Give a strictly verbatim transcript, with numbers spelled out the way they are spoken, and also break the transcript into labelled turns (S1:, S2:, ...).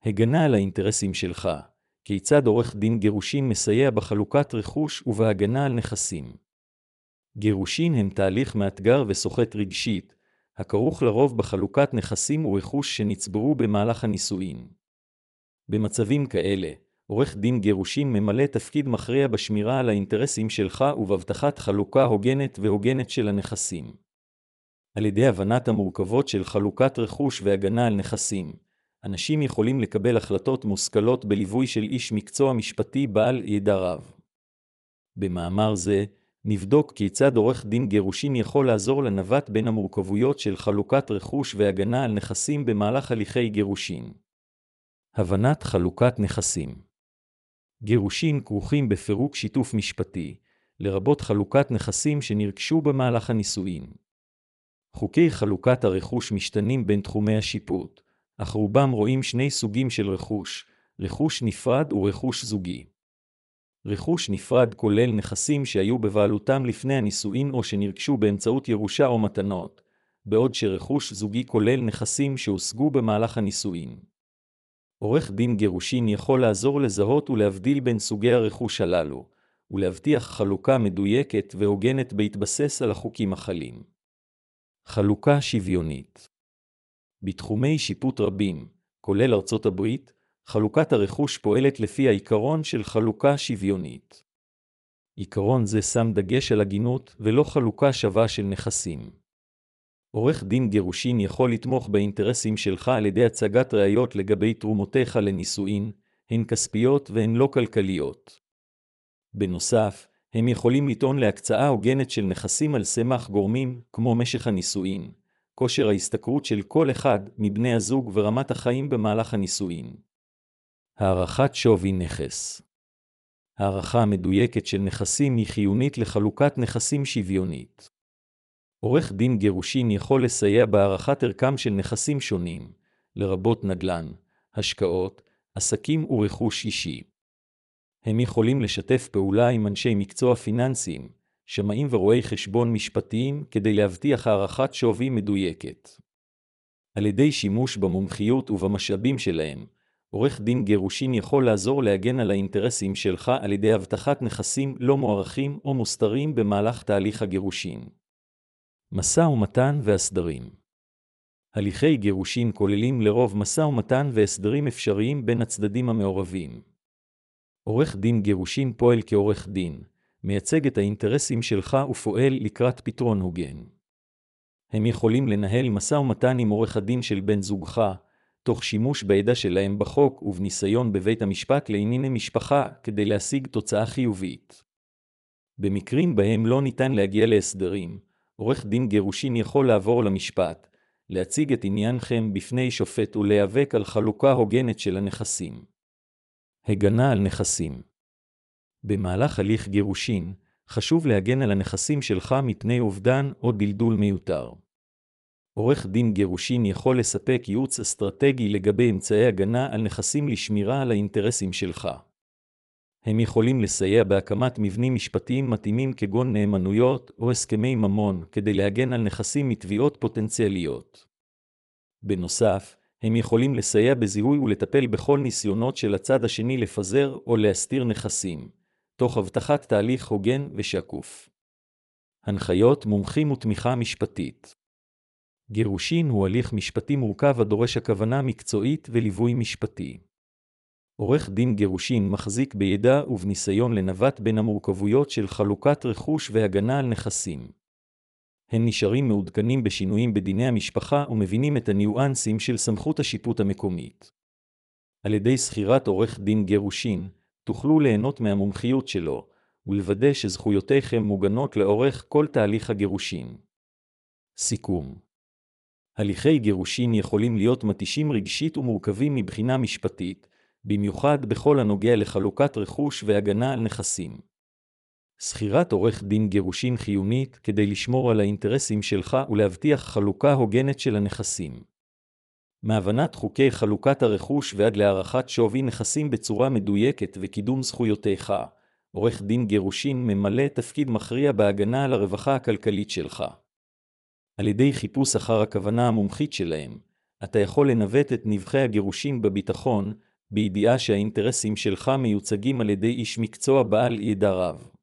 S1: הגנה על האינטרסים שלך. כיצד עורך דין גירושין מסייע בחלוקת רכוש ובהגנה על נכסים? גירושין הם תהליך מאתגר וסוחט רגשית, הכרוך לרוב בחלוקת נכסים ורכוש שנצברו במהלך הנישואין. במצבים כאלה, עורך דין גירושין ממלא תפקיד מכריע בשמירה על האינטרסים שלך ובהבטחת חלוקה הוגנת והוגנת של הנכסים. על ידי הבנת המורכבות של חלוקת רכוש והגנה על נכסים, אנשים יכולים לקבל החלטות מושכלות בליווי של איש מקצוע משפטי בעל ידע רב. במאמר זה, נבדוק כיצד עורך דין גירושין יכול לעזור לנווט בין המורכבויות של חלוקת רכוש והגנה על נכסים במהלך הליכי גירושין. הבנת חלוקת נכסים. גירושין כרוכים בפירוק שיתוף משפטי, לרבות חלוקת נכסים שנרכשו במהלך הנישואין. חוקי חלוקת הרכוש משתנים בין תחומי השיפוט, אך רובם רואים שני סוגים של רכוש, רכוש נפרד ורכוש זוגי. רכוש נפרד כולל נכסים שהיו בבעלותם לפני הנישואין או שנרכשו באמצעות ירושה או מתנות, בעוד שרכוש זוגי כולל נכסים שהושגו במהלך הנישואין. עורך דין גירושין יכול לעזור לזהות ולהבדיל בין סוגי הרכוש הללו, ולהבטיח חלוקה מדויקת והוגנת בהתבסס על החוקים החלים. חלוקה שוויונית. בתחומי שיפוט רבים, כולל ארצות הברית, חלוקת הרכוש פועלת לפי העיקרון של חלוקה שוויונית. עיקרון זה שם דגש על הגינות ולא חלוקה שווה של נכסים. עורך דין גירושין יכול לתמוך באינטרסים שלך על ידי הצגת ראיות לגבי תרומותיך לנישואין, הן כספיות והן לא כלכליות. בנוסף, הם יכולים לטעון להקצאה הוגנת של נכסים על סמך גורמים כמו משך הנישואין, כושר ההשתכרות של כל אחד מבני הזוג ורמת החיים במהלך הנישואין. הערכת שווי נכס. הערכה מדויקת של נכסים היא חיונית לחלוקת נכסים שוויונית. עורך דין גירושין יכול לסייע בהערכת ערכם של נכסים שונים, לרבות נדל"ן, השקעות, עסקים ורכוש אישי. הם יכולים לשתף פעולה עם אנשי מקצוע פיננסיים, שמאים ורואי חשבון משפטיים כדי להבטיח הערכת שווי מדויקת. על ידי שימוש במומחיות ובמשאבים שלהם, עורך דין גירושין יכול לעזור להגן על האינטרסים שלך על ידי הבטחת נכסים לא מוערכים או מוסתרים במהלך תהליך הגירושין. משא ומתן והסדרים. הליכי גירושין כוללים לרוב משא ומתן והסדרים אפשריים בין הצדדים המעורבים. עורך דין גירושין פועל כעורך דין, מייצג את האינטרסים שלך ופועל לקראת פתרון הוגן. הם יכולים לנהל משא ומתן עם עורך הדין של בן זוגך, תוך שימוש בידע שלהם בחוק ובניסיון בבית המשפט לענייני משפחה כדי להשיג תוצאה חיובית. במקרים בהם לא ניתן להגיע להסדרים, עורך דין גירושין יכול לעבור למשפט, להציג את עניינכם בפני שופט ולהיאבק על חלוקה הוגנת של הנכסים. הגנה על נכסים. במהלך הליך גירושין, חשוב להגן על הנכסים שלך מפני אובדן או דלדול מיותר. עורך דין גירושין יכול לספק ייעוץ אסטרטגי לגבי אמצעי הגנה על נכסים לשמירה על האינטרסים שלך. הם יכולים לסייע בהקמת מבנים משפטיים מתאימים כגון נאמנויות או הסכמי ממון כדי להגן על נכסים מתביעות פוטנציאליות. בנוסף, הם יכולים לסייע בזיהוי ולטפל בכל ניסיונות של הצד השני לפזר או להסתיר נכסים, תוך הבטחת תהליך הוגן ושקוף. הנחיות, מומחים ותמיכה משפטית. גירושין הוא הליך משפטי מורכב הדורש הכוונה מקצועית וליווי משפטי. עורך דין גירושין מחזיק בידע ובניסיון לנווט בין המורכבויות של חלוקת רכוש והגנה על נכסים. הם נשארים מעודכנים בשינויים בדיני המשפחה ומבינים את הניואנסים של סמכות השיפוט המקומית. על ידי שכירת עורך דין גירושין, תוכלו ליהנות מהמומחיות שלו, ולוודא שזכויותיכם מוגנות לאורך כל תהליך הגירושין. סיכום. הליכי גירושין יכולים להיות מתישים רגשית ומורכבים מבחינה משפטית, במיוחד בכל הנוגע לחלוקת רכוש והגנה על נכסים. שכירת עורך דין גירושין חיונית כדי לשמור על האינטרסים שלך ולהבטיח חלוקה הוגנת של הנכסים. מהבנת חוקי חלוקת הרכוש ועד להערכת שווי נכסים בצורה מדויקת וקידום זכויותיך, עורך דין גירושין ממלא תפקיד מכריע בהגנה על הרווחה הכלכלית שלך. על ידי חיפוש אחר הכוונה המומחית שלהם, אתה יכול לנווט את נבחי הגירושין בביטחון, בידיעה שהאינטרסים שלך מיוצגים על ידי איש מקצוע בעל ידע רב.